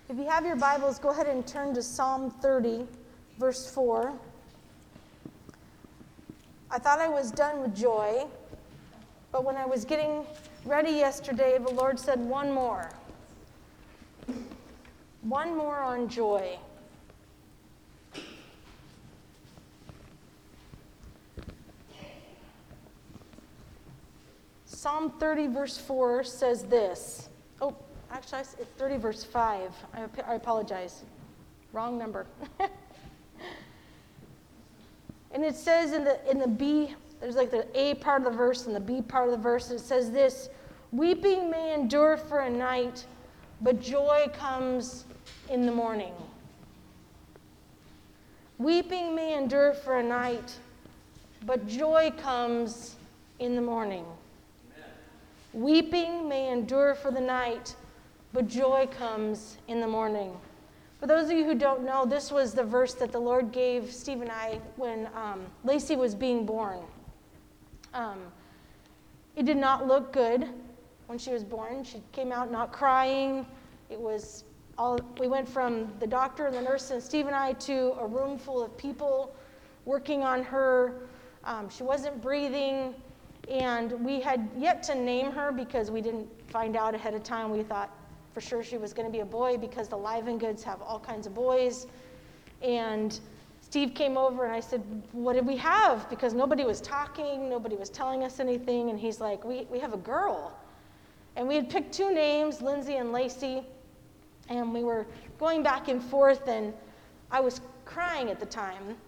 If you have your Bibles, go ahead and turn to Psalm 30, verse 4. I thought I was done with joy, but when I was getting ready yesterday, the Lord said one more. One more on joy. Psalm 30, verse 4 says this. Oh, actually, it's 30, verse 5. I apologize. Wrong number. And it says in the B, there's like the A part of the verse and the B part of the verse. It says this: weeping may endure for a night, but joy comes in the morning. Weeping may endure for a night, but joy comes in the morning. Weeping may endure for the night, but joy comes in the morning. For those of you who don't know, this was the verse that the Lord gave Steve and I when Lacey was being born. It did not look good when she was born. She came out not crying. We went from the doctor and the nurse and Steve and I to a room full of people working on her. She wasn't breathing. And we had yet to name her because we didn't find out ahead of time. We thought for sure she was going to be a boy because the Live Goods have all kinds of boys. And Steve came over and I said, what did we have? Because nobody was talking, nobody was telling us anything. And he's like, we have a girl. And we had picked two names, Lindsay and Lacey. And we were going back and forth, and I was crying at the time.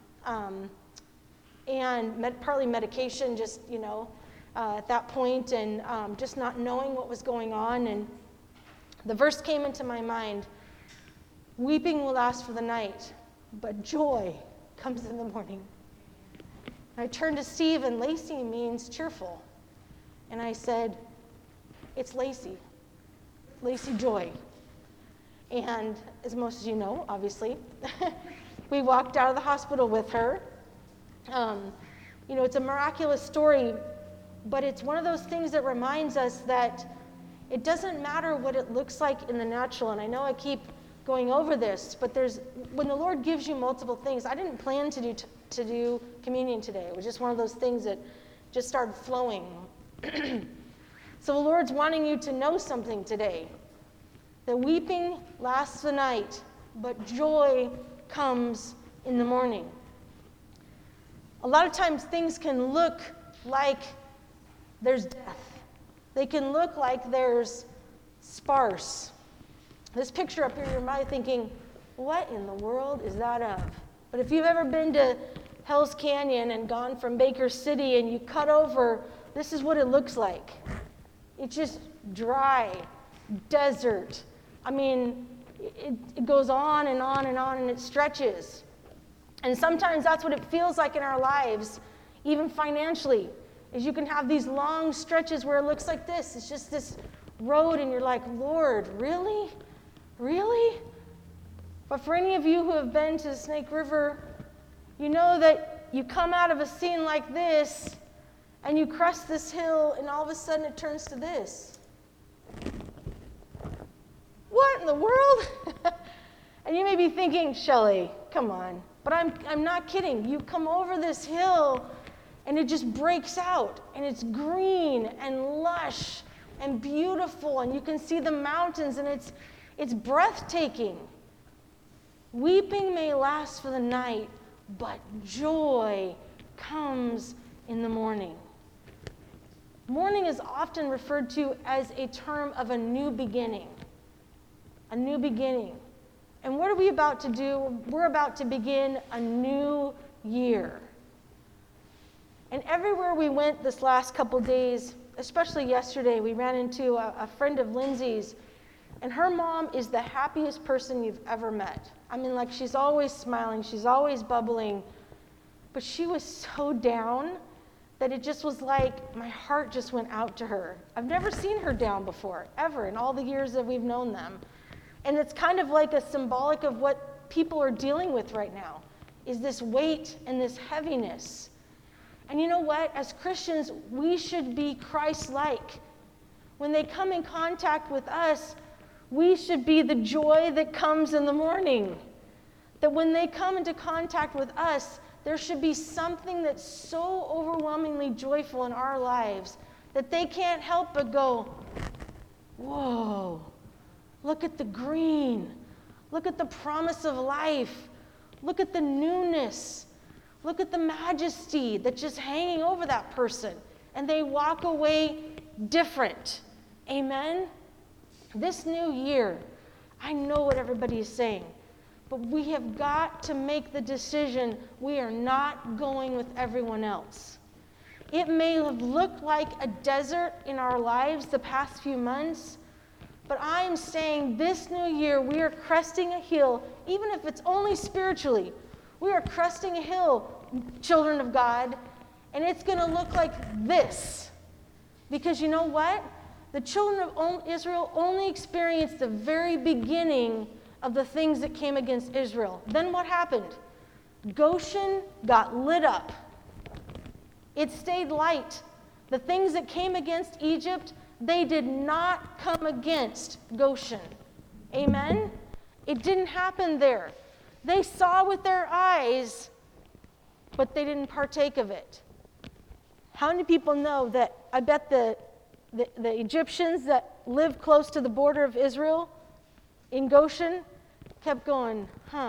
And partly medication, just, at that point, and just not knowing what was going on. And the verse came into my mind: weeping will last for the night, but joy comes in the morning. And I turned to Steve, and Lacey means cheerful. And I said, it's Lacey Joy. And as most of you know, obviously, we walked out of the hospital with her. It's a miraculous story, but it's one of those things that reminds us that it doesn't matter what it looks like in the natural. And I know I keep going over this, but when the Lord gives you multiple things, I didn't plan to do communion today. It was just one of those things that just started flowing. So the Lord's wanting you to know something today, that weeping lasts the night, but joy comes in the morning. A lot of times things can look like there's death. They can look like there's sparse. This picture up here, you might be thinking, what in the world is that of? But if you've ever been to Hell's Canyon and gone from Baker City and you cut over, this is what it looks like. It's just dry, desert. I mean, it goes on and on and on, and it stretches. And sometimes that's what it feels like in our lives, even financially, is you can have these long stretches where it looks like this. It's just this road, and you're like, Lord, really? Really? But for any of you who have been to the Snake River, you know that you come out of a scene like this, and you crest this hill, and all of a sudden it turns to this. What in the world? And you may be thinking, Shelley, come on. But I'm not kidding. You come over this hill, and it just breaks out, and it's green and lush and beautiful, and you can see the mountains, and it's breathtaking. Weeping may last for the night, but joy comes in the morning. Morning is often referred to as a term of a new beginning. A new beginning. And what are we about to do? We're about to begin a new year. And everywhere we went this last couple days, especially yesterday, we ran into a friend of Lindsay's, and her mom is the happiest person you've ever met. I mean, like, she's always smiling, she's always bubbling, but she was so down that it just was like my heart just went out to her. I've never seen her down before, ever, in all the years that we've known them. And it's kind of like a symbolic of what people are dealing with right now, is this weight and this heaviness. And you know what? As Christians, we should be Christ-like. When they come in contact with us, We should be the joy that comes in the morning. That when they come into contact with us, there should be something that's so overwhelmingly joyful in our lives that they can't help but go, whoa, look at the green. Look at the promise of life. Look at the newness. Look at the majesty that's just hanging over that person. And they walk away different. Amen? This new year, I know what everybody is saying, but we have got to make the decision we are not going with everyone else. It may have looked like a desert in our lives the past few months, but I'm saying this new year we are cresting a hill, even if it's only spiritually. We are cresting a hill, children of God, and it's going to look like this. Because you know what? The children of Israel only experienced the very beginning of the things that came against Israel. Then what happened? Goshen got lit up. It stayed light. The things that came against Egypt, they did not come against Goshen. Amen? It didn't happen there. They saw with their eyes, but they didn't partake of it. How many people know that I bet the Egyptians that lived close to the border of Israel in Goshen kept going,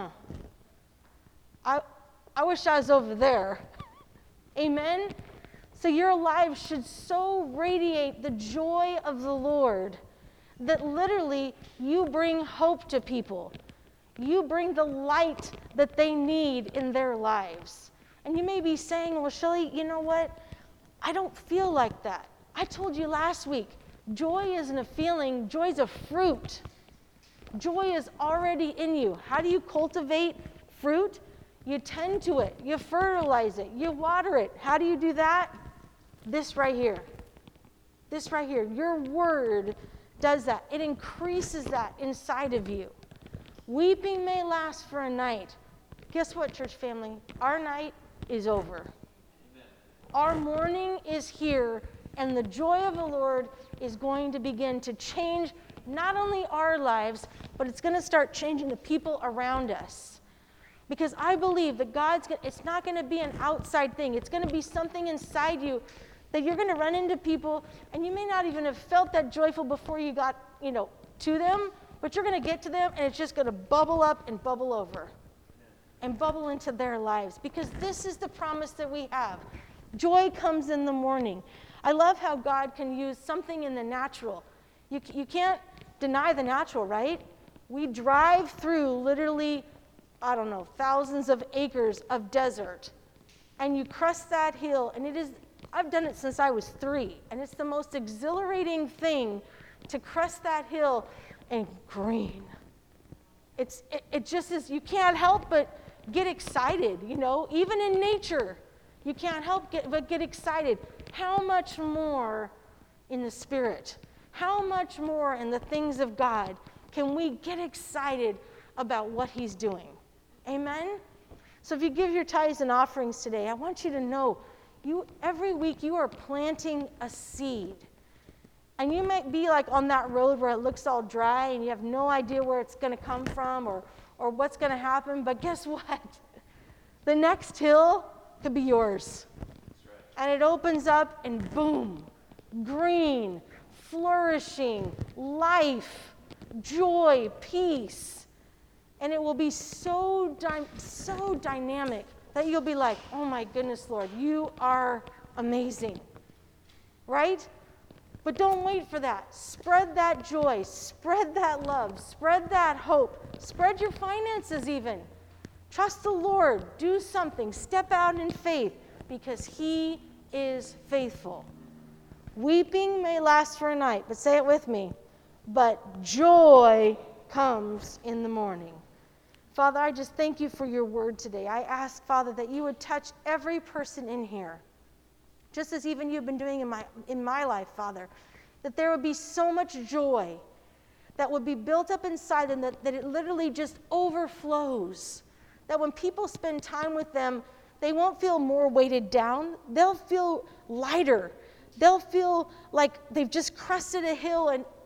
I wish I was over there. Amen? So your lives should so radiate the joy of the Lord that literally you bring hope to people. You bring the light that they need in their lives. And you may be saying, well, Shelley, you know what? I don't feel like that. I told you last week, joy isn't a feeling, joy is a fruit. Joy is already in you. How do you cultivate fruit? You tend to it, you fertilize it, you water it. How do you do that? This right here. This right here. Your word does that. It increases that inside of you. Weeping may last for a night. Guess what, church family? Our night is over. Amen. Our morning is here, and the joy of the Lord is going to begin to change not only our lives, but it's going to start changing the people around us. Because I believe that it's not going to be an outside thing. It's going to be something inside you that you're going to run into people, and you may not even have felt that joyful before you got, to them, but you're going to get to them, and it's just going to bubble up and bubble over and bubble into their lives. Because this is the promise that we have. Joy comes in the morning. I love how God can use something in the natural. You can't deny the natural, right? We drive through literally, thousands of acres of desert, and you crest that hill, and I've done it since I was 3, and it's the most exhilarating thing to crest that hill and green. It just is, you can't help but get excited, even in nature. You can't help but get excited. How much more in the Spirit? How much more in the things of God can we get excited about what He's doing? Amen? So if you give your tithes and offerings today, I want you to know, every week you are planting a seed. And you might be like on that road where it looks all dry and you have no idea where it's going to come from or what's going to happen, but guess what? The next hill could be yours. That's right. And it opens up and boom, green, flourishing, life, joy, peace. And it will be so dynamic that you'll be like, oh my goodness, Lord, you are amazing. Right? But don't wait for that. Spread that joy. Spread that love. Spread that hope. Spread your finances even. Trust the Lord. Do something. Step out in faith because He is faithful. Weeping may last for a night, but say it with me. But joy comes in the morning. Father, I just thank you for your word today. I ask, Father, that you would touch every person in here, just as even you've been doing in my life, Father, that there would be so much joy that would be built up inside them that it literally just overflows, that when people spend time with them, they won't feel more weighted down. They'll feel lighter. They'll feel like they've just crested a hill and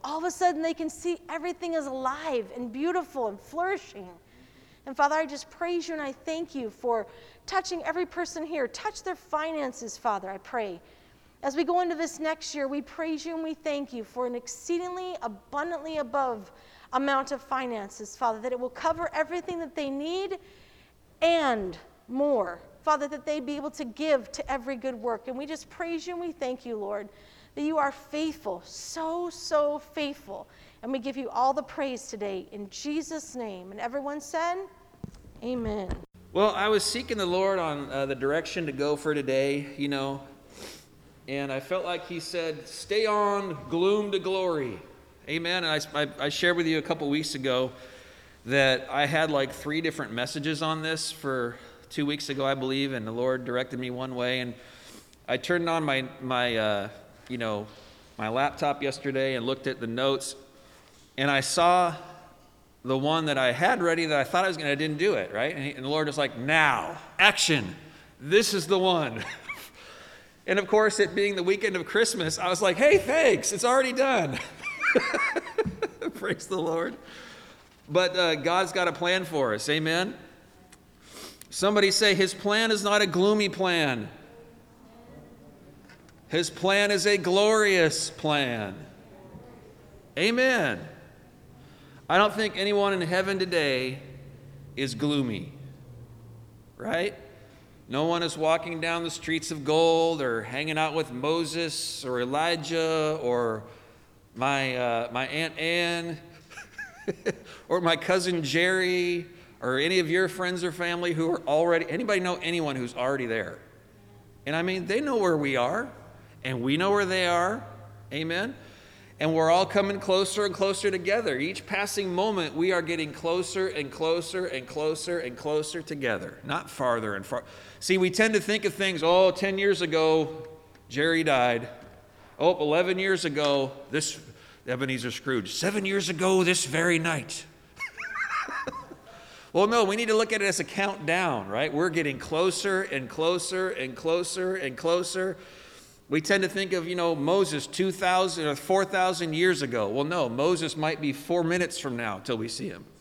all of a sudden they can see everything is alive and beautiful and flourishing. And Father, I just praise you and I thank you for touching every person here. Touch their finances, Father, I pray. As we go into this next year, we praise you and we thank you for an exceedingly abundantly above amount of finances, Father, that it will cover everything that they need and more. Father, that they'd be able to give to every good work. And we just praise you and we thank you, Lord, that you are faithful, so, so faithful. And we give you all the praise today in Jesus' name. And everyone said, amen. Well, I was seeking the Lord on the direction to go for today, and I felt like he said, stay on gloom to glory. Amen. And I shared with you a couple weeks ago that I had like 3 different messages on this for 2 weeks ago, I believe, and the Lord directed me one way. And I turned on my laptop yesterday and looked at the notes, and I saw the one that I had ready that I thought I was going to, I didn't do it, right? And the Lord was like, now, action. This is the one. And of course, it being the weekend of Christmas, I was like, hey, thanks, it's already done. Praise the Lord. But God's got a plan for us, amen? Somebody say, his plan is not a gloomy plan. His plan is a glorious plan. Amen. I don't think anyone in heaven today is gloomy, right? No one is walking down the streets of gold or hanging out with Moses or Elijah or my Aunt Ann or my cousin Jerry or any of your friends or family who are already, anybody know anyone who's already there? And I mean, they know where we are and we know where they are. Amen. And we're all coming closer and closer together. Each passing moment, we are getting closer and closer and closer and closer together, not farther and far. See, we tend to think of things, 10 years ago, Jerry died. 11 years ago, this Ebenezer Scrooge. 7 years ago, this very night. Well, no, we need to look at it as a countdown, right? We're getting closer and closer and closer and closer. We tend to think of, Moses 2,000 or 4,000 years ago. Well, no, Moses might be 4 minutes from now till we see him.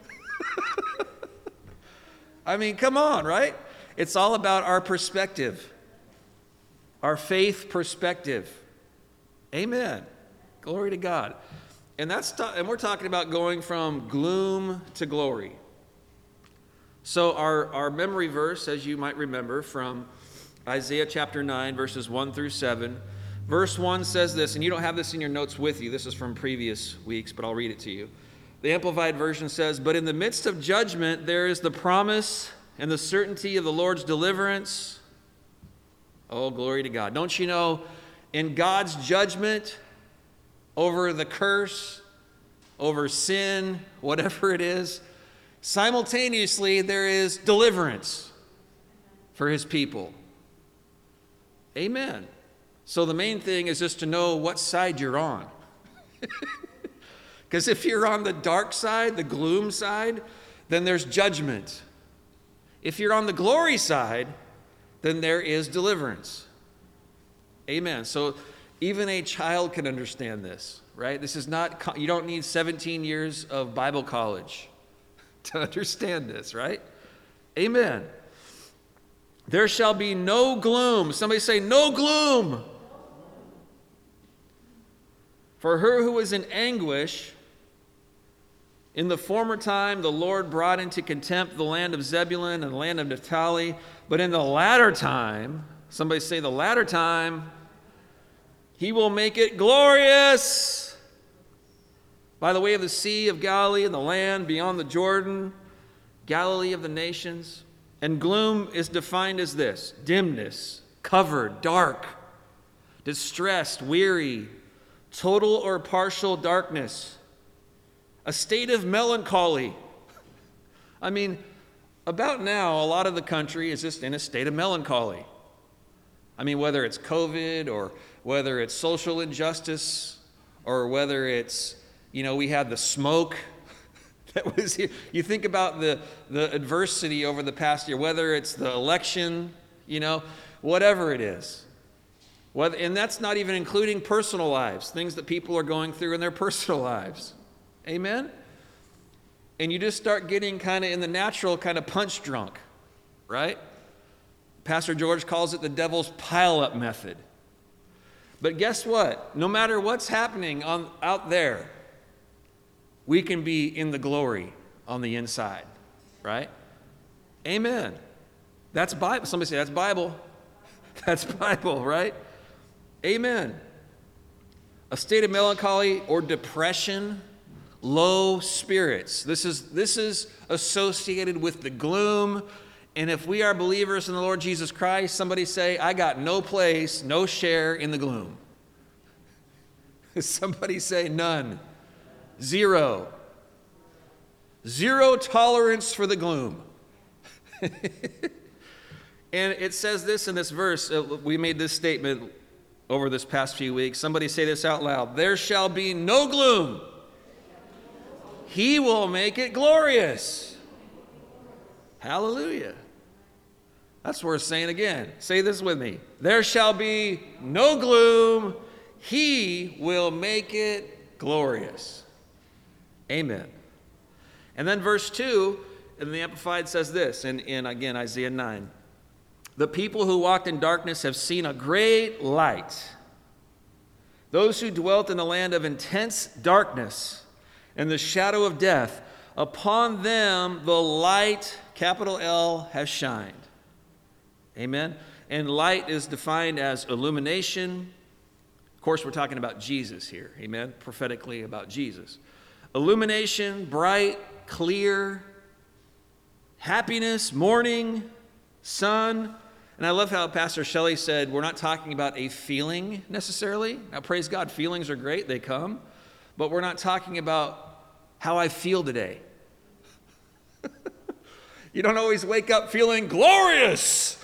I mean, come on, right? It's all about our perspective, our faith perspective. Amen. Glory to God. And we're talking about going from gloom to glory. So our memory verse, as you might remember, from Isaiah chapter 9, verses 1 through 7. Verse 1 says this, and you don't have this in your notes with you. This is from previous weeks, but I'll read it to you. The Amplified Version says, but in the midst of judgment, there is the promise and the certainty of the Lord's deliverance. Oh, glory to God. Don't you know, in God's judgment over the curse, over sin, whatever it is, simultaneously there is deliverance for his people. Amen. So the main thing is just to know what side you're on. Because if you're on the dark side, the gloom side, then there's judgment. If you're on the glory side, then there is deliverance. Amen. So even a child can understand this, right? This is not, you don't need 17 years of Bible college to understand this, right? Amen. There shall be no gloom. Somebody say, no gloom. For her who was in anguish, in the former time the Lord brought into contempt the land of Zebulun and the land of Naphtali. But in the latter time, somebody say the latter time, he will make it glorious. By the way of the Sea of Galilee and the land beyond the Jordan, Galilee of the nations. And gloom is defined as this: dimness, covered, dark, distressed, weary, total or partial darkness, a state of melancholy. I mean, about now, a lot of the country is just in a state of melancholy. I mean, whether it's COVID or whether it's social injustice or whether it's, we had the smoke that was here. You think about the adversity over the past year, whether it's the election, whatever it is. Well, and that's not even including personal lives, things that people are going through in their personal lives. Amen? And you just start getting kind of in the natural, kind of punch drunk, right? Pastor George calls it the devil's pile-up method. But guess what? No matter what's happening out there, we can be in the glory on the inside, right? Amen. That's Bible. Somebody say, that's Bible. That's Bible, right? Amen. A state of melancholy or depression, low spirits. This is associated with the gloom. And if we are believers in the Lord Jesus Christ, somebody say, I got no place, no share in the gloom. Somebody say none. Zero. Zero tolerance for the gloom. And it says this in this verse. We made this statement over this past few weeks. Somebody say this out loud. There shall be no gloom. He will make it glorious. Hallelujah. That's worth saying again. Say this with me. There shall be no gloom. He will make it glorious. Amen. And then verse 2 in the Amplified says this, in again, Isaiah 9. The people who walked in darkness have seen a great light. Those who dwelt in the land of intense darkness and the shadow of death, upon them the light, capital L, has shined. Amen? And light is defined as illumination. Of course, we're talking about Jesus here. Amen? Prophetically about Jesus. Illumination, bright, clear, happiness, morning, sun. And I love how Pastor Shelley said, we're not talking about a feeling necessarily. Now, praise God, feelings are great, they come. But we're not talking about how I feel today. You don't always wake up feeling glorious.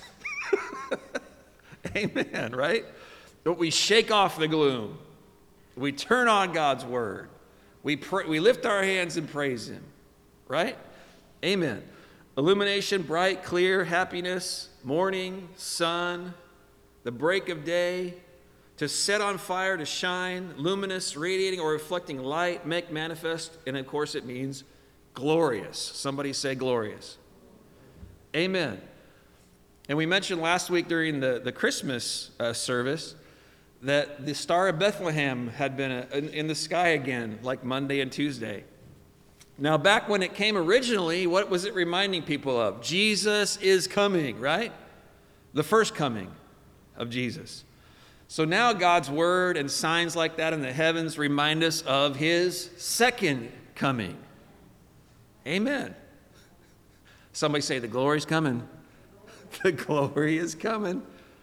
Amen, right? But we shake off the gloom. We turn on God's word. We lift our hands and praise him, right? Amen. Illumination, bright, clear, happiness, morning, sun, the break of day, to set on fire, to shine, luminous, radiating or reflecting light, make manifest, and of course it means glorious. Somebody say glorious. Amen. And we mentioned last week during the Christmas service that the Star of Bethlehem had been in the sky again, like Monday and Tuesday. Now, back when it came originally, what was it reminding people of? Jesus is coming, right? The first coming of Jesus. So now God's word and signs like that in the heavens remind us of his second coming. Amen. Somebody say, the glory's coming. The glory is coming.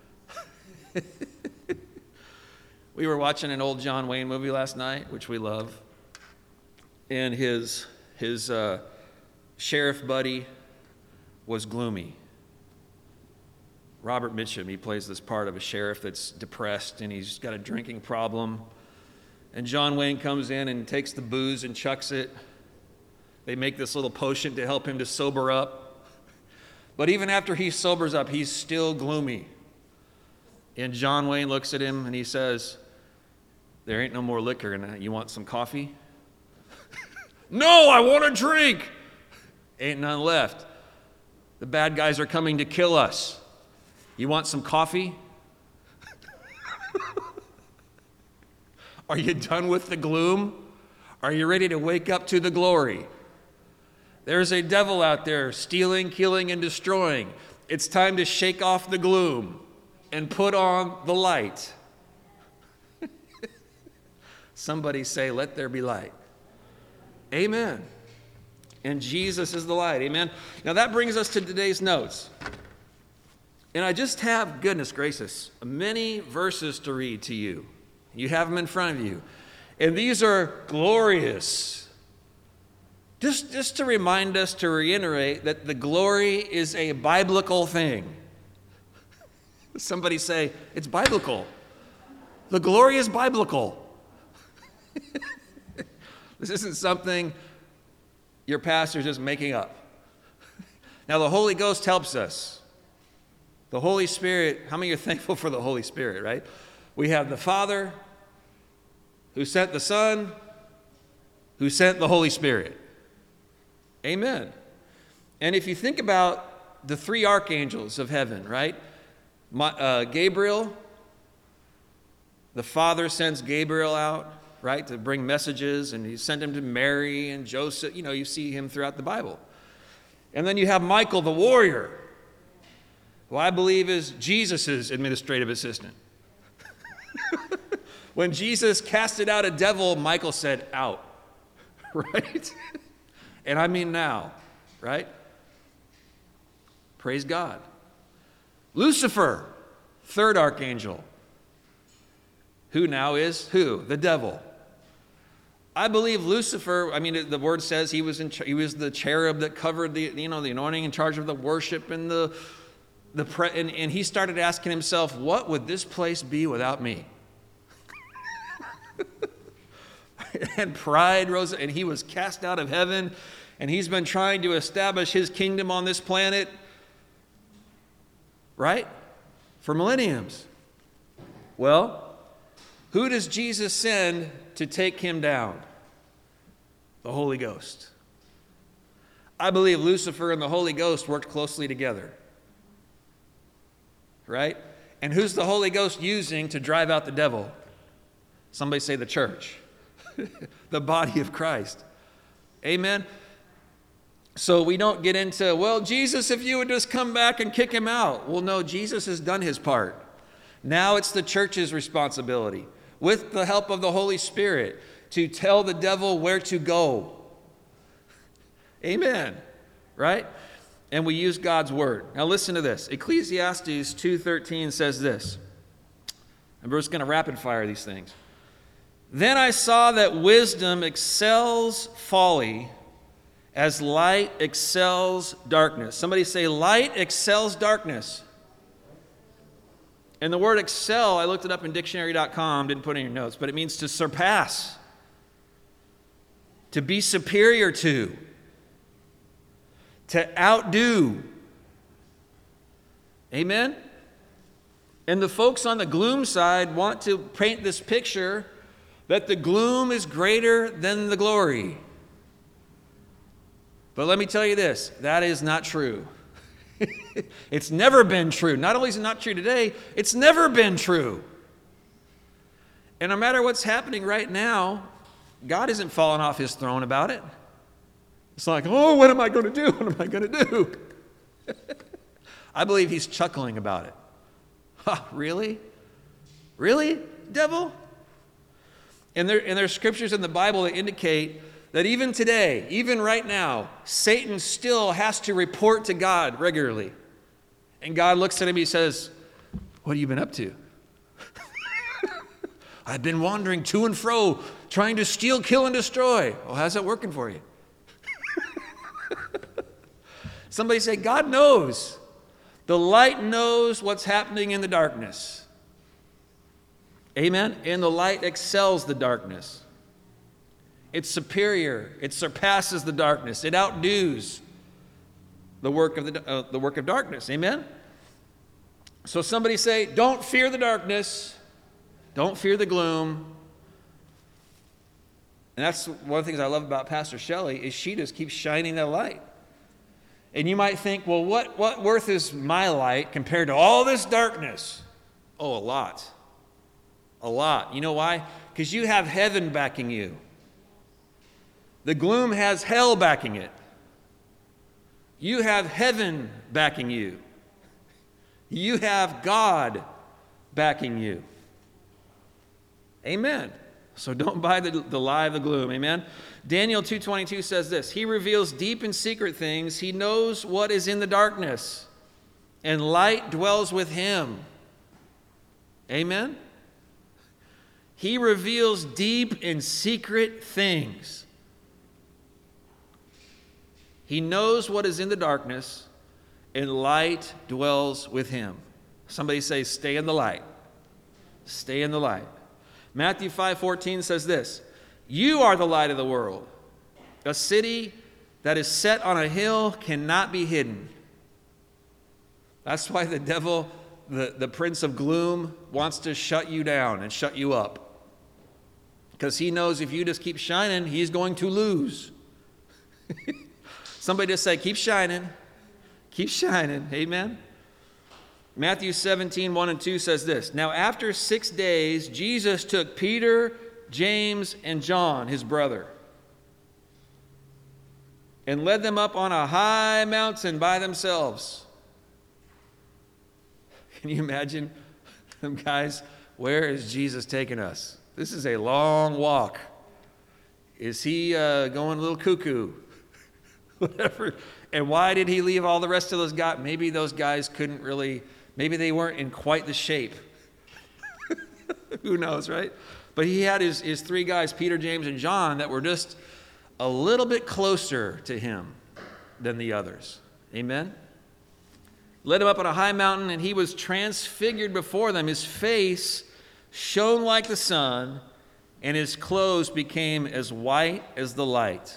We were watching an old John Wayne movie last night, which we love. And his sheriff buddy was gloomy. Robert Mitchum, he plays this part of a sheriff that's depressed and he's got a drinking problem. And John Wayne comes in and takes the booze and chucks it. They make this little potion to help him to sober up. But even after he sobers up, he's still gloomy. And John Wayne looks at him and he says, there ain't no more liquor in that. You want some coffee? No, I want a drink. Ain't none left. The bad guys are coming to kill us. You want some coffee? Are you done with the gloom? Are you ready to wake up to the glory? There's a devil out there stealing, killing, and destroying. It's time to shake off the gloom and put on the light. Somebody say, let there be light. Amen. And Jesus is the light. Amen. Now that brings us to today's notes. And I just have, goodness gracious, many verses to read to you. You have them in front of you. And these are glorious. Just to remind us, to reiterate that the glory is a biblical thing. Somebody say, it's biblical. The glory is biblical. This isn't something your pastor's just making up. Now, the Holy Ghost helps us. The Holy Spirit, how many are thankful for the Holy Spirit, right? We have the Father, who sent the Son, who sent the Holy Spirit. Amen. And if you think about the three archangels of heaven, right? Gabriel, the Father sends Gabriel out, right, to bring messages, and he sent him to Mary and Joseph. You see him throughout the Bible. And then you have Michael, the warrior, who I believe is Jesus' administrative assistant. When Jesus casted out a devil, Michael said, out, right? And I mean now, right? Praise God. Lucifer, third archangel, who now is who? The devil. I believe Lucifer, the word says he was the cherub that covered the anointing in charge of the worship and and he started asking himself, what would this place be without me? And pride rose, and he was cast out of heaven, and he's been trying to establish his kingdom on this planet, right? For millenniums. Well, who does Jesus send to take him down? The Holy Ghost. I believe Lucifer and the Holy Ghost worked closely together. Right? And who's the Holy Ghost using to drive out the devil? Somebody say the church. The body of Christ. Amen? So we don't get into, well, Jesus, if you would just come back and kick him out. Well, no, Jesus has done his part. Now it's the church's responsibility, with the help of the Holy Spirit, to tell the devil where to go. Amen. Right? And we use God's word. Now listen to this. Ecclesiastes 2:13 says this. And we're just going to rapid fire these things. Then I saw that wisdom excels folly as light excels darkness. Somebody say, light excels darkness. And the word excel, I looked it up in dictionary.com, didn't put it in your notes, but it means to surpass, to be superior to outdo. Amen? And the folks on the gloom side want to paint this picture that the gloom is greater than the glory. But let me tell you this, that is not true. It's never been true. Not only is it not true today, it's never been true. And no matter what's happening right now, God isn't falling off his throne about it. It's like, oh, what am I going to do? What am I going to do? I believe he's chuckling about it. Ha, really? Really, devil? And there's scriptures in the Bible that indicate that even today, even right now, Satan still has to report to God regularly. And God looks at him and he says, what have you been up to? I've been wandering to and fro, trying to steal, kill, and destroy. Well, how's that working for you? Somebody say, God knows. The light knows what's happening in the darkness. Amen? And the light excels the darkness. It's superior. It surpasses the darkness. It outdoes the work of darkness. Amen? So somebody say, don't fear the darkness. Don't fear the gloom. And that's one of the things I love about Pastor Shelley is she just keeps shining that light. And you might think, well, what worth is my light compared to all this darkness? Oh, a lot. A lot. You know why? Because you have heaven backing you. The gloom has hell backing it. You have heaven backing you. You have God backing you. Amen. So don't buy the lie of the gloom. Amen. Daniel 2:22 says this. He reveals deep and secret things. He knows what is in the darkness. And light dwells with him. Amen. He reveals deep and secret things. He knows what is in the darkness, and light dwells with him. Somebody say, stay in the light. Stay in the light. Matthew 5:14 says this, you are the light of the world. A city that is set on a hill cannot be hidden. That's why the devil the prince of gloom wants to shut you down and shut you up. Because he knows if you just keep shining, he's going to lose. Somebody just say, keep shining. Keep shining. Amen. Matthew 17, 1 and 2 says this. Now after 6 days, Jesus took Peter, James, and John, his brother, and led them up on a high mountain by themselves. Can you imagine them guys? Where is Jesus taking us? This is a long walk. Is he going a little cuckoo? Whatever. And why did he leave all the rest of those guys? Maybe those guys couldn't really, maybe they weren't in quite the shape. Who knows, right? But he had his 3 guys, Peter, James, and John, that were just a little bit closer to him than the others. Amen? Led him up on a high mountain, and he was transfigured before them. His face shone like the sun, and his clothes became as white as the light.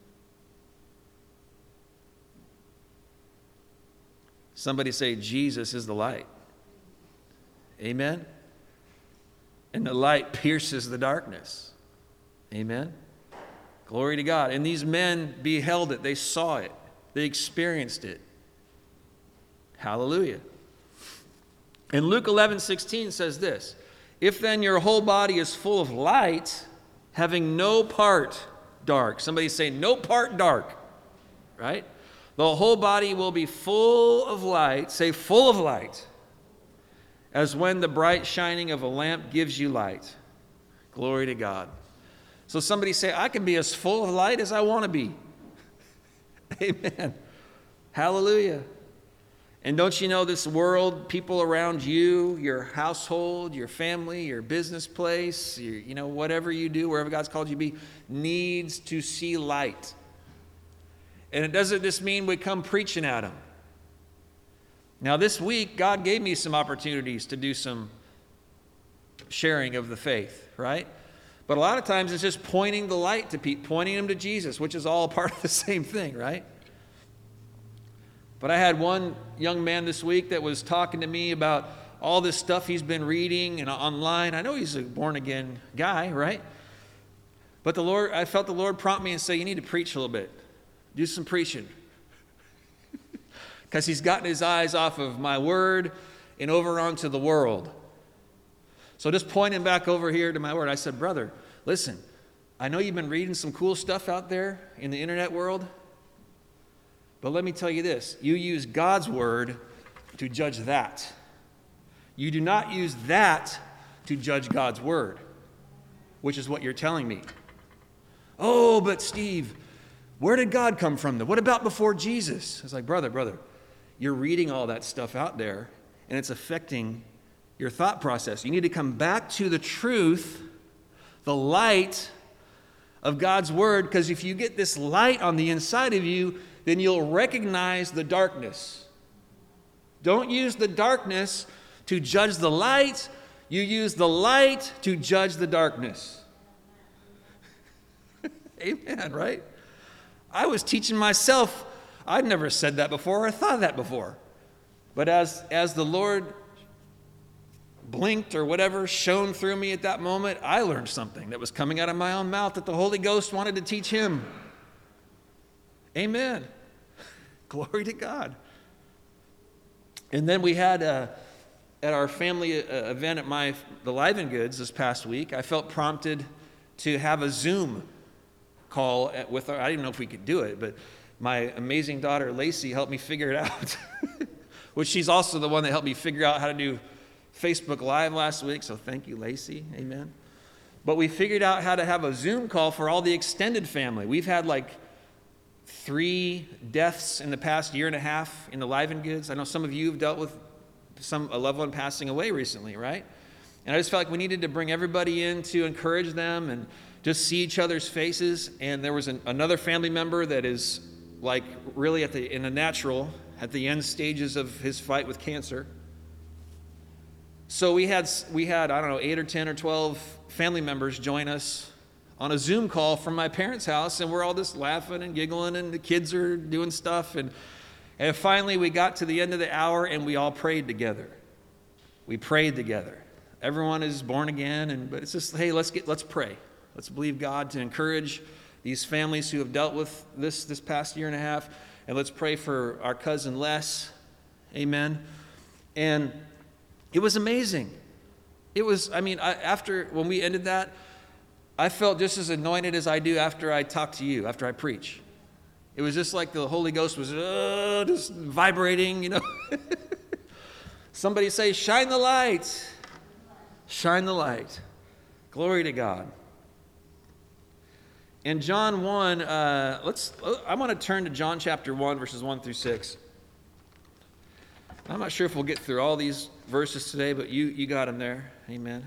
Somebody say, Jesus is the light. Amen? And the light pierces the darkness. Amen? Glory to God. And these men beheld it. They saw it. They experienced it. Hallelujah. And Luke 11:16 says this, if then your whole body is full of light, having no part dark. Somebody say, no part dark. Right? The whole body will be full of light. Say, full of light. As when the bright shining of a lamp gives you light. Glory to God. So somebody say, I can be as full of light as I want to be. Amen. Hallelujah. And don't you know this world, people around you, your household, your family, your business place, whatever you do, wherever God's called you to be, needs to see light. And it doesn't just mean we come preaching at them. Now this week, God gave me some opportunities to do some sharing of the faith, right? But a lot of times it's just pointing the light to people, pointing them to Jesus, which is all part of the same thing, right? But I had one young man this week that was talking to me about all this stuff he's been reading and online. I know he's a born-again guy, right? But I felt the Lord prompt me and say, you need to preach a little bit. Do some preaching. Because he's gotten his eyes off of my word and over onto the world. So just pointing back over here to my word, I said, brother, listen, I know you've been reading some cool stuff out there in the internet world, but let me tell you this, you use God's word to judge that. You do not use that to judge God's word, which is what you're telling me. Oh, but Steve, where did God come from? What about before Jesus? I was like, brother, you're reading all that stuff out there, and it's affecting your thought process. You need to come back to the truth, the light of God's word, because if you get this light on the inside of you, then you'll recognize the darkness. Don't use the darkness to judge the light. You use the light to judge the darkness. Amen, right? I was teaching myself. I'd never said that before or thought that before. But as the Lord blinked or whatever shone through me at that moment, I learned something that was coming out of my own mouth that the Holy Ghost wanted to teach him. Amen. Glory to God. And then we had at our family event at the Live and Goods this past week, I felt prompted to have a Zoom call with I didn't know if we could do it, but my amazing daughter Lacey helped me figure it out. Which she's also the one that helped me figure out how to do Facebook Live last week, so thank you, Lacey. Amen. But we figured out how to have a Zoom call for all the extended family. We've had like 3 deaths in the past year and a half in the Live and Goods. I know some of you have dealt with a loved one passing away recently, right? And I just felt like we needed to bring everybody in to encourage them and just see each other's faces. And there was another family member that is like really at the end stages of his fight with cancer. So we had I don't know 8 or 10 or 12 family members join us on a Zoom call from my parents' house, and we're all just laughing and giggling, and the kids are doing stuff, and finally we got to the end of the hour, and we all prayed together. We prayed together. Everyone is born again, but it's just, hey, let's pray. Let's believe God to encourage these families who have dealt with this past year and a half, and let's pray for our cousin Les. Amen. And it was amazing. It was, after, when we ended that, I felt just as anointed as I do after I talk to you, after I preach. It was just like the Holy Ghost was just vibrating, Somebody say, shine the light. Shine the light. Glory to God. In John 1, I want to turn to John chapter 1, verses 1 through 6. I'm not sure if we'll get through all these verses today, but you got them there. Amen.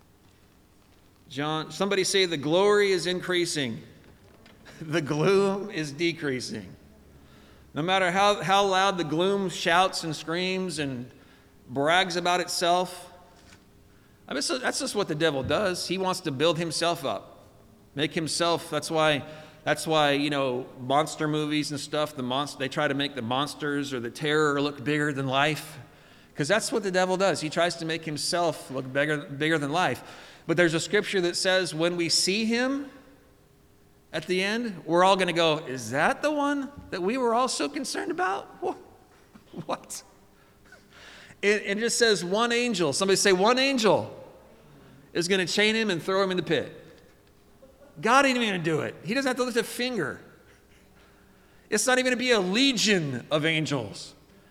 John, somebody say the glory is increasing. The gloom is decreasing. No matter how loud the gloom shouts and screams and brags about itself, so that's just what the devil does. He wants to build himself up, make himself. That's why monster movies and stuff. They try to make the monsters or the terror look bigger than life, because that's what the devil does. He tries to make himself look bigger than life. But there's a scripture that says when we see him at the end, we're all going to go, is that the one that we were all so concerned about? What? It just says one angel. Somebody say one angel is going to chain him and throw him in the pit. God ain't even going to do it. He doesn't have to lift a finger. It's not even going to be a legion of angels.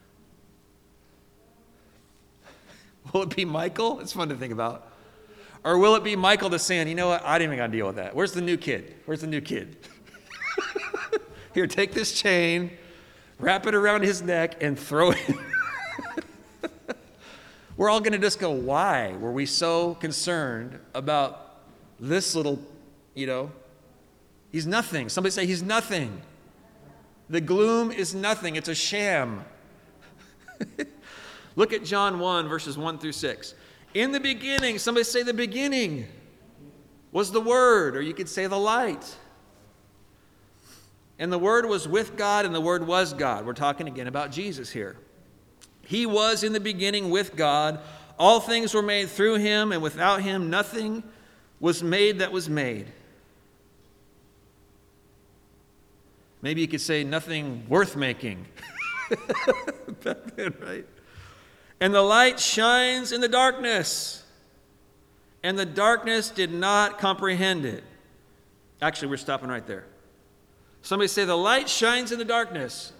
Will it be Michael? It's fun to think about. Or will it be Michael the saying, you know what, I didn't even got to deal with that. Where's the new kid? Here, take this chain, wrap it around his neck, and throw it. We're all going to just go, why were we so concerned about this little, he's nothing. Somebody say he's nothing. The gloom is nothing. It's a sham. Look at John 1, verses 1 through 6. In the beginning, somebody say the beginning was the Word, or you could say the light. And the Word was with God, and the Word was God. We're talking again about Jesus here. He was in the beginning with God. All things were made through him, and without him nothing was made that was made. Maybe you could say nothing worth making. Right? And the light shines in the darkness, and the darkness did not comprehend it. Actually, we're stopping right there. Somebody say the light shines in the darkness.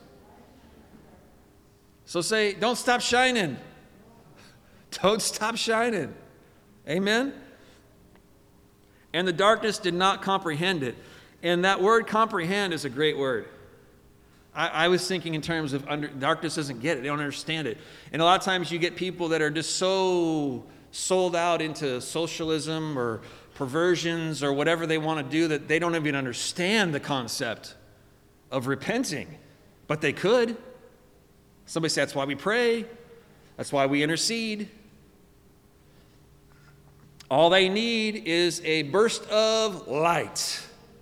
So say, don't stop shining. Don't stop shining. Amen? And the darkness did not comprehend it. And that word comprehend is a great word. I was thinking in terms of darkness doesn't get it. They don't understand it. And a lot of times you get people that are just so sold out into socialism or perversions or whatever they want to do that they don't even understand the concept of repenting. But they could. Somebody say that's why we pray. That's why we intercede. All they need is a burst of light.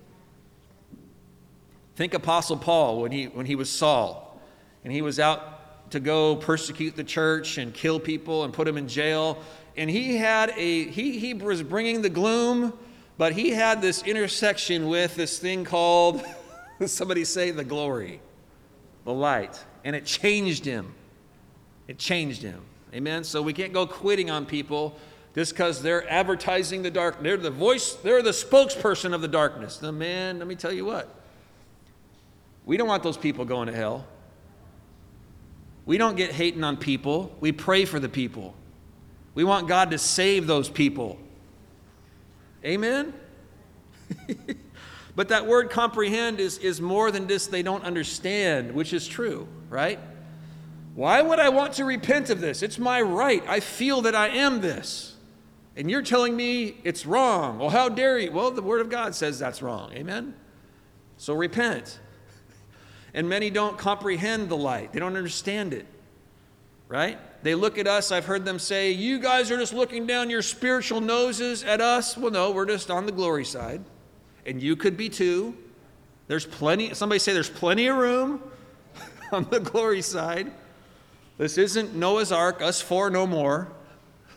Think Apostle Paul when he was Saul and he was out to go persecute the church and kill people and put them in jail. And he was bringing the gloom, but he had this intersection with this thing called, somebody say the glory, the light. And it changed him. It changed him. Amen? So we can't go quitting on people just because they're advertising the dark. They're the voice, they're the spokesperson of the darkness. Now, man, let me tell you what. We don't want those people going to hell. We don't get hating on people. We pray for the people. We want God to save those people. Amen? But that word comprehend is more than just they don't understand, which is true, right? Why would I want to repent of this? It's my right. I feel that I am this. And you're telling me it's wrong. Well, how dare you? Well, the Word of God says that's wrong. Amen? So repent. And many don't comprehend the light. They don't understand it, right? They look at us. I've heard them say, you guys are just looking down your spiritual noses at us. Well, no, we're just on the glory side. And you could be too. There's plenty, somebody say there's plenty of room on the glory side. This isn't Noah's Ark, us four no more.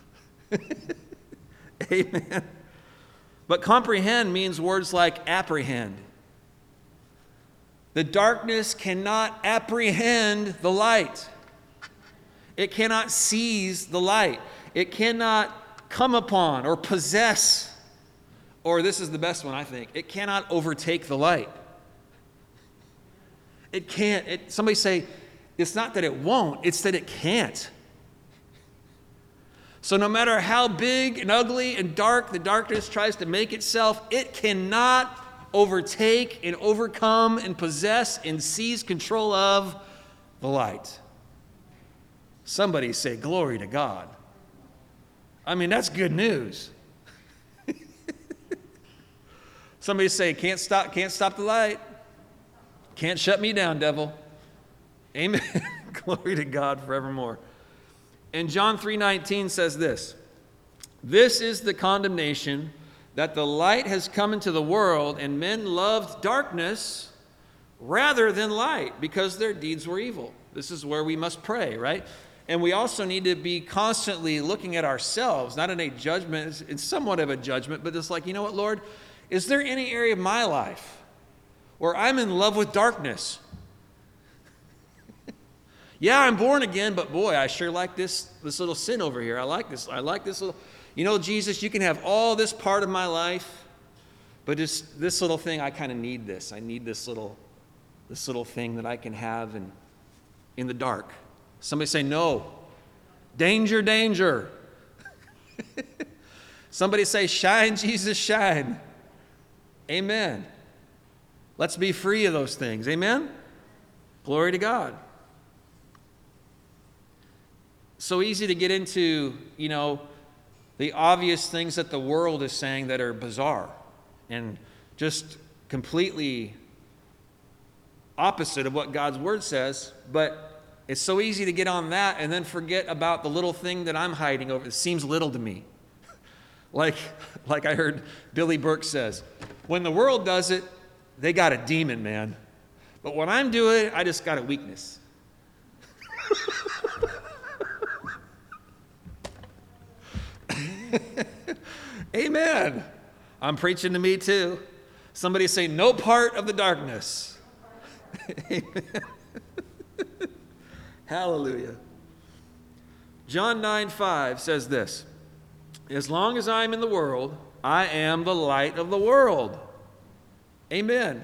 Amen. But comprehend means words like apprehend. The darkness cannot apprehend the light. It cannot seize the light. It cannot come upon or possess, or this is the best one, I think, it cannot overtake the light. It can't. Somebody say, it's not that it won't, it's that it can't. So no matter how big and ugly and dark the darkness tries to make itself, it cannot overtake and overcome and possess and seize control of the light. Somebody say, glory to God. I mean, that's good news. Somebody say, can't stop the light. Can't shut me down, devil. Amen. Glory to God forevermore. And John 3:19 says this, this is the condemnation, that the light has come into the world, and men loved darkness rather than light, because their deeds were evil. This is where we must pray, right? And we also need to be constantly looking at ourselves, not in a judgment, it's somewhat of a judgment, but it's like, you know what, Lord, is there any area of my life where I'm in love with darkness? Yeah, I'm born again, but boy, I sure like this little sin over here. I like this little, you know, Jesus, you can have all this part of my life, but just this little thing, I kind of need this. I need this little thing that I can have in the dark. Somebody say, no. Danger, danger. Somebody say, shine, Jesus, shine. Amen. Let's be free of those things. Amen? Glory to God. So easy to get into, you know, the obvious things that the world is saying that are bizarre and just completely opposite of what God's word says, but it's so easy to get on that and then forget about the little thing that I'm hiding over. It seems little to me. Like I heard Billy Burke says, when the world does it, they got a demon, man. But when I'm doing it, I just got a weakness. Amen. I'm preaching to me too. Somebody say, no part of the darkness. Amen. Hallelujah. John 9:5 says this, as long as I'm in the world, I am the light of the world. Amen.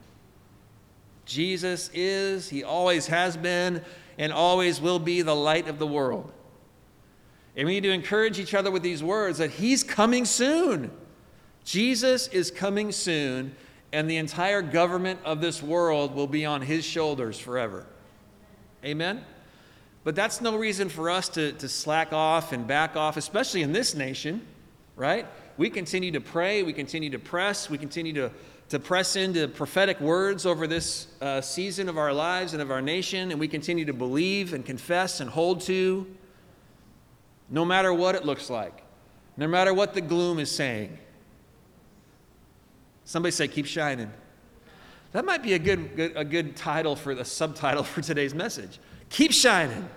Jesus is, he always has been, and always will be the light of the world. And we need to encourage each other with these words that he's coming soon. Jesus is coming soon, and the entire government of this world will be on his shoulders forever. Amen? But that's no reason for us to slack off and back off, especially in this nation, right? We continue to pray, we continue to press, we continue to press into prophetic words over this season of our lives and of our nation, and we continue to believe and confess and hold to, no matter what it looks like, no matter what the gloom is saying. Somebody say, keep shining. That might be a good title for the subtitle for today's message. Keep shining.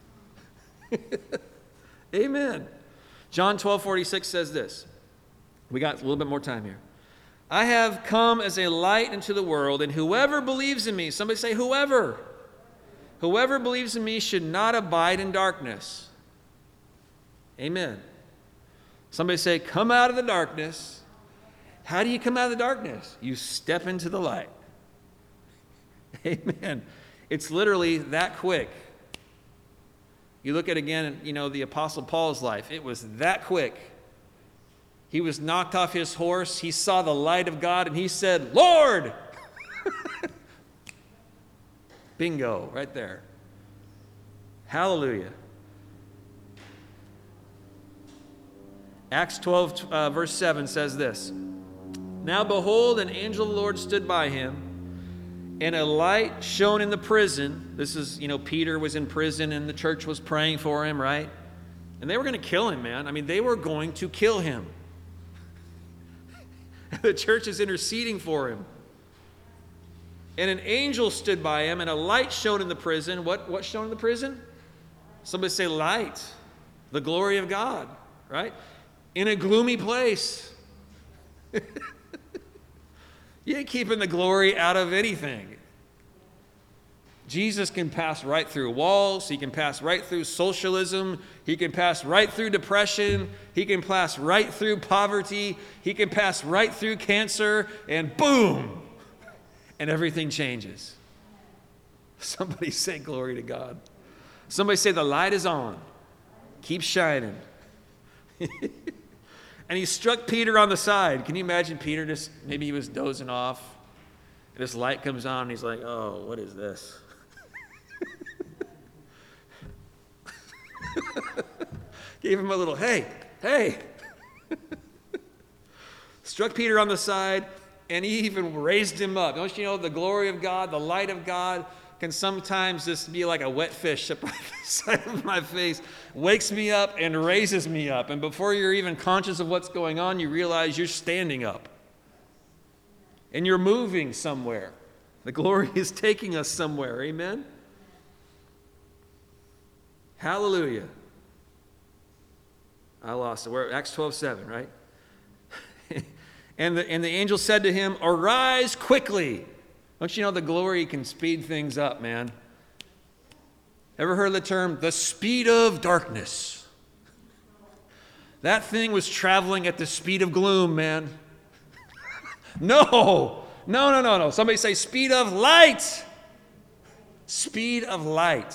Amen. John 12:46 says this. We got a little bit more time here. I have come as a light into the world, and whoever believes in me, somebody say whoever believes in me should not abide in darkness. Amen. Somebody say, come out of the darkness. How do you come out of the darkness? You step into the light. Amen. It's literally that quick. You look at again, you know, the Apostle Paul's life. It was that quick. He was knocked off his horse. He saw the light of God and he said, Lord! Bingo, right there. Hallelujah. Acts 12, verse 7 says this. Now behold, an angel of the Lord stood by him, and a light shone in the prison. This is, you know, Peter was in prison and the church was praying for him, right? And they were going to kill him, man. I mean, they were going to kill him. The church is interceding for him. And an angel stood by him, and a light shone in the prison. What shone in the prison? Somebody say light. The glory of God, right? In a gloomy place. You ain't keeping the glory out of anything. Jesus can pass right through walls. He can pass right through socialism. He can pass right through depression. He can pass right through poverty. He can pass right through cancer, and boom, and everything changes. Somebody say glory to God. Somebody say the light is on. Keep shining. And he struck Peter on the side. Can you imagine Peter just, maybe he was dozing off. And this light comes on and he's like, oh, what is this? Gave him a little, hey. Struck Peter on the side, and he even raised him up. Don't you know the glory of God, the light of God can sometimes just be like a wet fish up on the side of my face, wakes me up and raises me up. And before you're even conscious of what's going on, you realize you're standing up. And you're moving somewhere. The glory is taking us somewhere. Amen? Hallelujah. I lost it. We're at Acts 12:7, right? And the angel said to him, arise quickly. Don't you know the glory can speed things up, man? Ever heard the term, the speed of darkness? That thing was traveling at the speed of gloom, man. No. Somebody say speed of light. Speed of light.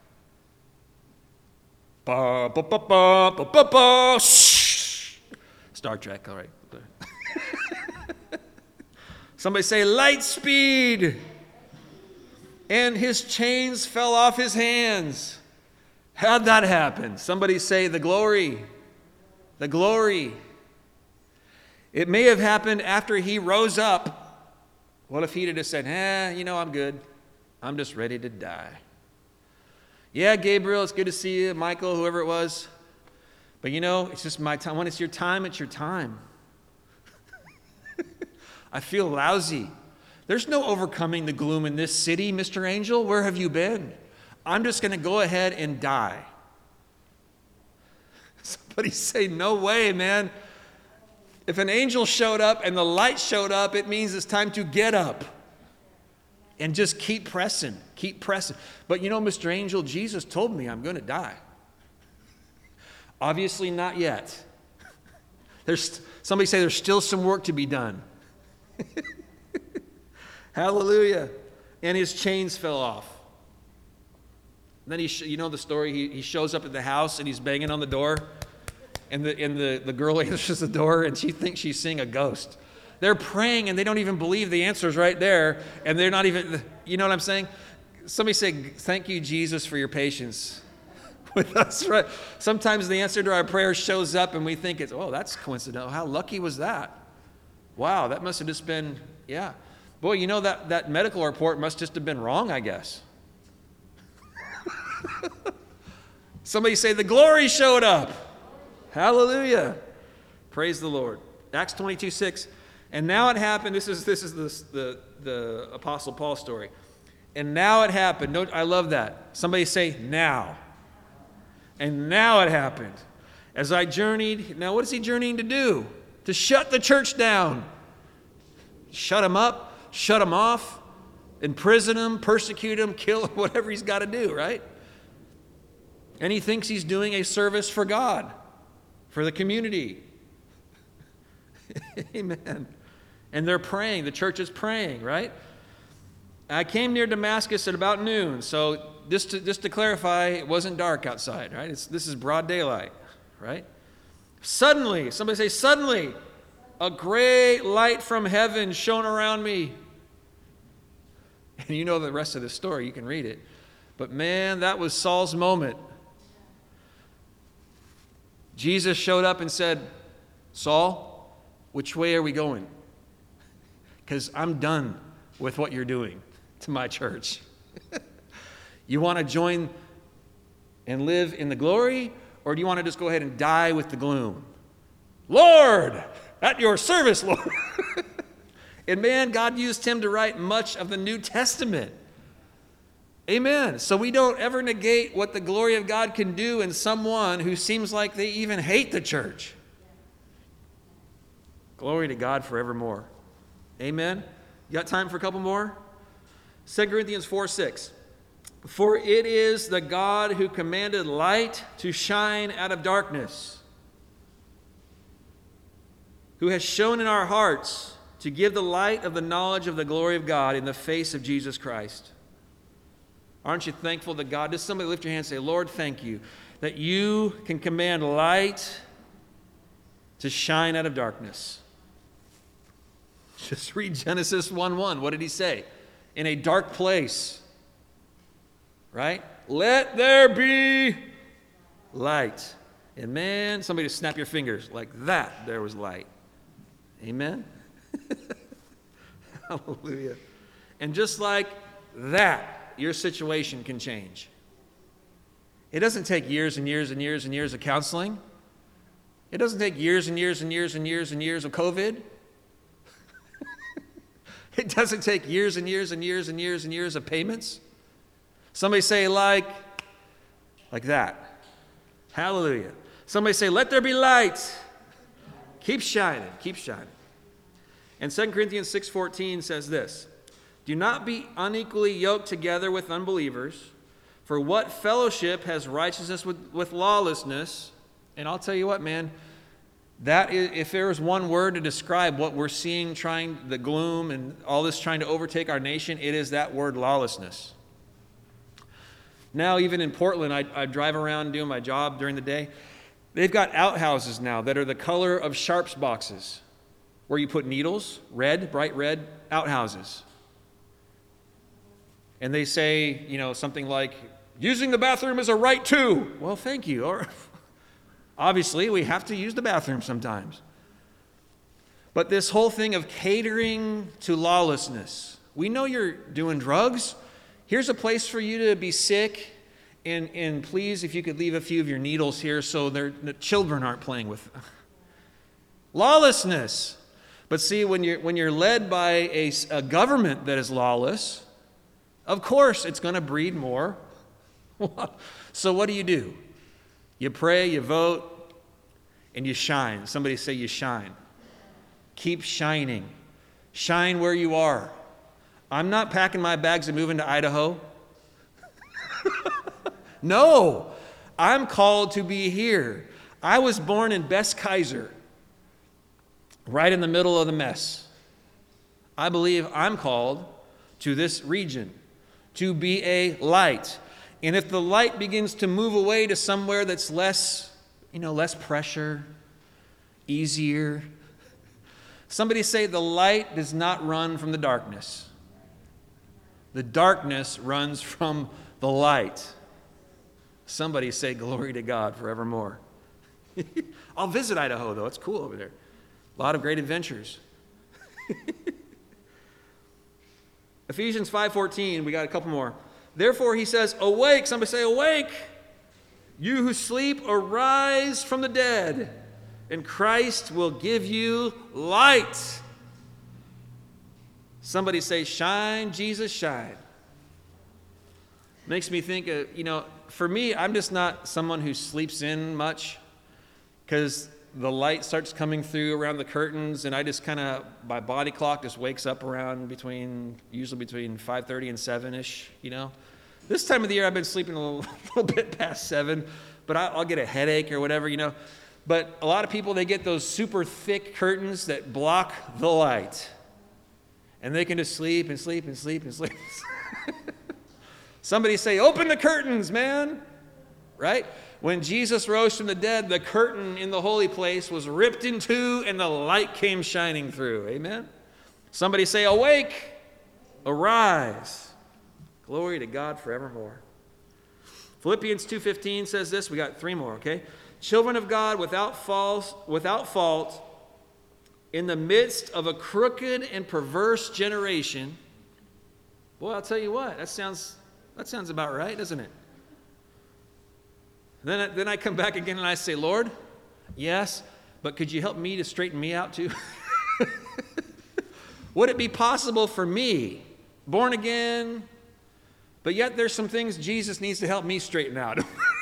Ba, ba, ba, ba, ba, ba, ba. Star Trek, all right. Somebody say light speed. And his chains fell off his hands. How'd that happen? Somebody say the glory. The glory. It may have happened after he rose up. What if he'd have just said, I'm good. I'm just ready to die. Yeah, Gabriel, it's good to see you. Michael, whoever it was. But it's just my time. When it's your time, it's your time. I feel lousy. There's no overcoming the gloom in this city, Mr. Angel. Where have you been? I'm just going to go ahead and die. Somebody say, no way, man. If an angel showed up and the light showed up, it means it's time to get up and just keep pressing. But Mr. Angel, Jesus told me I'm going to die. Obviously not yet. Somebody say there's still some work to be done. Hallelujah. And his chains fell off. And then the story, he shows up at the house and he's banging on the door. And the girl answers the door and she thinks she's seeing a ghost. They're praying and they don't even believe the answer's right there. And they're not even, you know what I'm saying? Somebody say, thank you, Jesus, for your patience with us, right? Sometimes the answer to our prayer shows up and we think that's coincidental. How lucky was that? Wow, that must have just been, yeah. Boy, that medical report must just have been wrong, I guess. Somebody say, the glory showed up. Hallelujah. Praise the Lord. Acts 22:6. And now it happened. This is the Apostle Paul story. And now it happened. I love that. Somebody say, now. And now it happened. As I journeyed. Now what is he journeying to do? To shut the church down. Shut him up. Shut him off. Imprison him. Persecute him. Kill him. Whatever he's got to do, right? And he thinks he's doing a service for God. For the community. Amen. And they're praying. The church is praying, right? I came near Damascus at about noon. So just to clarify, it wasn't dark outside, right? This is broad daylight, right? Suddenly, somebody say, suddenly, a great light from heaven shone around me. And you know the rest of the story. You can read it. But man, that was Saul's moment. Jesus showed up and said, Saul, which way are we going? Because I'm done with what you're doing to my church. You want to join and live in the glory, or do you want to just go ahead and die with the gloom? Lord, at your service, Lord. And man, God used him to write much of the New Testament. Amen. So we don't ever negate what the glory of God can do in someone who seems like they even hate the church. Glory to God forevermore. Amen. You got time for a couple more? 2 Corinthians 4:6. For it is the God who commanded light to shine out of darkness, who has shown in our hearts to give the light of the knowledge of the glory of God in the face of Jesus Christ. Aren't you thankful that God, just somebody lift your hand and say, Lord, thank you that you can command light to shine out of darkness. Just read Genesis 1:1. What did he say? In a dark place, right? Let there be light. And man, somebody just snap your fingers like that. There was light. Amen? Hallelujah. And just like that, your situation can change. It doesn't take years and years and years and years of counseling. It doesn't take years and years and years and years and years of COVID. It doesn't take years and years and years and years and years of payments. Somebody say like that. Hallelujah. Somebody say, let there be light. Keep shining, keep shining. And 2 Corinthians 6:14 says this, do not be unequally yoked together with unbelievers, for what fellowship has righteousness with lawlessness? And I'll tell you what, man, that is, if there was one word to describe what we're seeing, the gloom and all this trying to overtake our nation, it is that word lawlessness. Now, even in Portland, I drive around doing my job during the day. They've got outhouses now that are the color of sharps boxes, where you put needles, red, bright red outhouses. And they say, something like, using the bathroom is a right too. Well, thank you. Or obviously, we have to use the bathroom sometimes. But this whole thing of catering to lawlessness. We know you're doing drugs. Here's a place for you to be sick. And please, if you could leave a few of your needles here so the children aren't playing with them. Lawlessness. But see, when you're led by a government that is lawless, of course it's going to breed more. So what do? You pray, you vote, and you shine. Somebody say you shine. Keep shining. Shine where you are. I'm not packing my bags and moving to Idaho. No, I'm called to be here. I was born in Best Kaiser, right in the middle of the mess. I believe I'm called to this region to be a light. And if the light begins to move away to somewhere that's less pressure, easier. Somebody say the light does not run from the darkness. The darkness runs from the light. Somebody say glory to God forevermore. I'll visit Idaho, though. It's cool over there. A lot of great adventures. Ephesians 5:14, we got a couple more. Therefore, he says, awake. Somebody say, awake. You who sleep, arise from the dead, and Christ will give you light. Somebody say, shine, Jesus, shine. Makes me think of, for me, I'm just not someone who sleeps in much because the light starts coming through around the curtains, and I just kind of, my body clock just wakes up around usually between 5:30 and 7-ish, This time of the year, I've been sleeping a little bit past 7, but I'll get a headache or whatever, But a lot of people, they get those super thick curtains that block the light. And they can just sleep and sleep and sleep and sleep. Somebody say, open the curtains, man. Right? When Jesus rose from the dead, the curtain in the holy place was ripped in two and the light came shining through. Amen? Somebody say, awake, arise. Glory to God forevermore. Philippians 2:15 says this. We got 3 more, okay? Children of God without fault, in the midst of a crooked and perverse generation. Boy, I'll tell you what, that sounds about right, doesn't it? Then I come back again and I say, Lord, yes, but could you help me to straighten me out too? Would it be possible for me, born again, But yet there's some things Jesus needs to help me straighten out.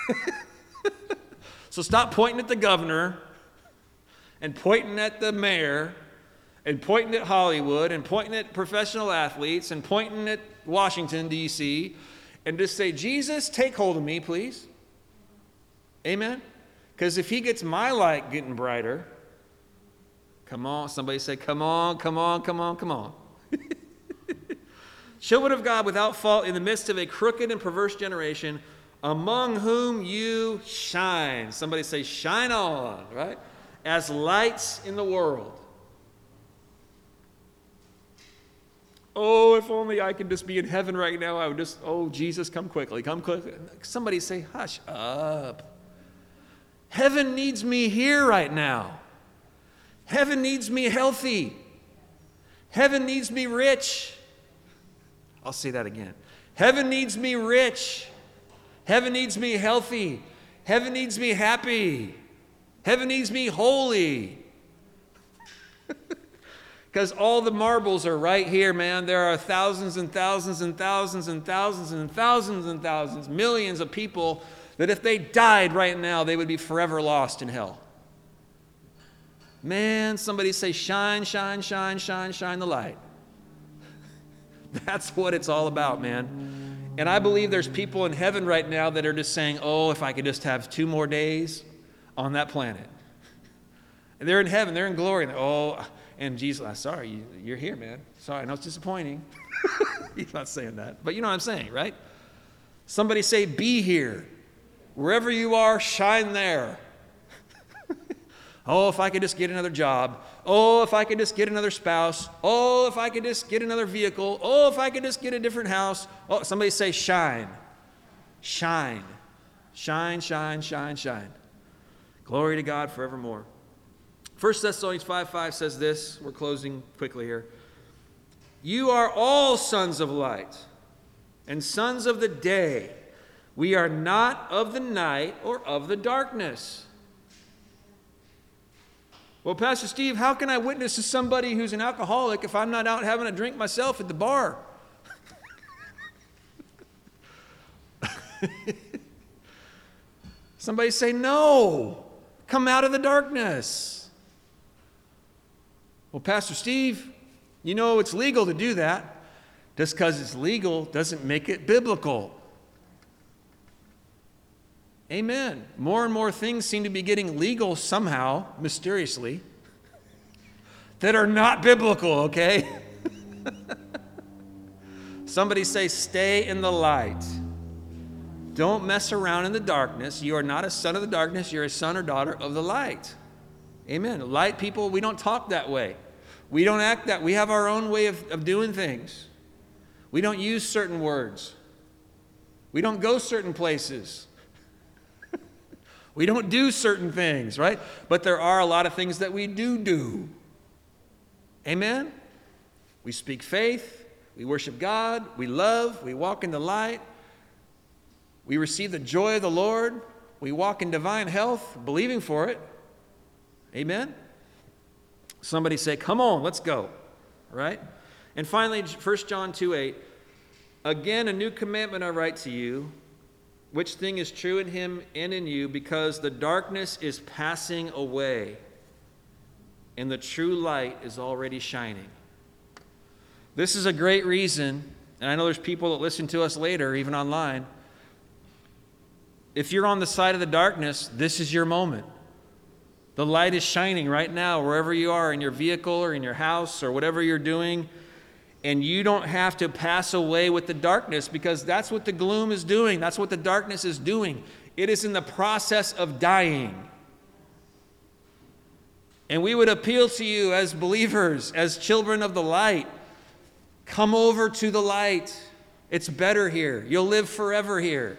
So stop pointing at the governor and pointing at the mayor and pointing at Hollywood and pointing at professional athletes and pointing at Washington, D.C., and just say, Jesus, take hold of me, please. Amen? Because if he gets my light getting brighter, come on, somebody say, come on, come on, come on, come on. Children of God without fault in the midst of a crooked and perverse generation, among whom you shine. Somebody say, shine on, right? As lights in the world. Oh, if only I could just be in heaven right now, I would just, oh, Jesus, come quickly, come quickly. Somebody say, hush up. Heaven needs me here right now. Heaven needs me healthy. Heaven needs me rich. I'll say that again. Heaven needs me rich. Heaven needs me healthy. Heaven needs me happy. Heaven needs me holy. Because all the marbles are right here, man. There are thousands and thousands and thousands and thousands and thousands and thousands, millions of people that if they died right now, they would be forever lost in hell. Man, somebody say, shine, shine, shine, shine, shine the light. That's what it's all about, man. And I believe there's people in heaven right now that are just saying, oh, if I could just have 2 more days on that planet. And they're in heaven, they're in glory. And, and Jesus, sorry, you're here, man. Sorry, I know it's disappointing. He's not saying that. But you know what I'm saying, right? Somebody say, be here. Wherever you are, shine there. Oh, if I could just get another job. Oh, if I could just get another spouse. Oh, if I could just get another vehicle. Oh, if I could just get a different house. Oh, somebody say shine. Shine. Shine, shine, shine, shine. Glory to God forevermore. 1 Thessalonians 5:5 says this. We're closing quickly here. You are all sons of light and sons of the day. We are not of the night or of the darkness. Well, Pastor Steve, how can I witness to somebody who's an alcoholic if I'm not out having a drink myself at the bar? Somebody say, no, come out of the darkness. Well, Pastor Steve, you know it's legal to do that. Just because it's legal doesn't make it biblical. Amen. More and more things seem to be getting legal somehow, mysteriously, that are not biblical, okay? Somebody say, stay in the light. Don't mess around in the darkness. You are not a son of the darkness. You're a son or daughter of the light. Amen. Light people, we don't talk that way. We don't act that. We have our own way of doing things. We don't use certain words. We don't go certain places. We don't do certain things, right? But there are a lot of things that we do. Amen? We speak faith. We worship God. We love. We walk in the light. We receive the joy of the Lord. We walk in divine health, believing for it. Amen? Somebody say, come on, let's go. All right? And finally, 1 John 2:8. Again, a new commandment I write to you, which thing is true in him and in you, because the darkness is passing away, and the true light is already shining. This is a great reason, and I know there's people that listen to us later, even online. If you're on the side of the darkness, this is your moment. The light is shining right now, wherever you are, in your vehicle or in your house or whatever you're doing. And you don't have to pass away with the darkness, because that's what the gloom is doing. That's what the darkness is doing. It is in the process of dying. And we would appeal to you as believers, as children of the light, come over to the light. It's better here. You'll live forever here.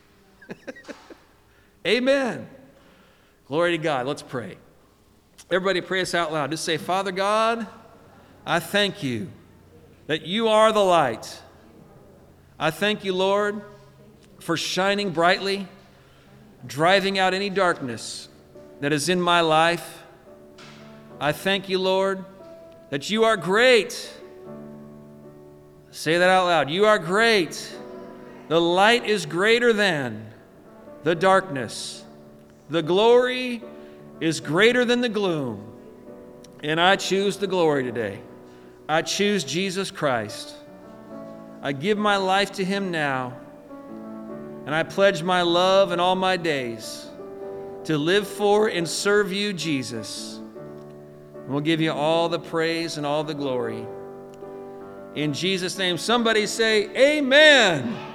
Amen. Glory to God. Let's pray. Everybody pray us out loud. Just say, Father God, I thank you that you are the light. I thank you, Lord, for shining brightly, driving out any darkness that is in my life. I thank you, Lord, that you are great. Say that out loud. You are great. The light is greater than the darkness. The glory is greater than the gloom. And I choose the glory today. I choose Jesus Christ. I give my life to him now. And I pledge my love and all my days to live for and serve you, Jesus. And we'll give you all the praise and all the glory. In Jesus' name, somebody say, Amen.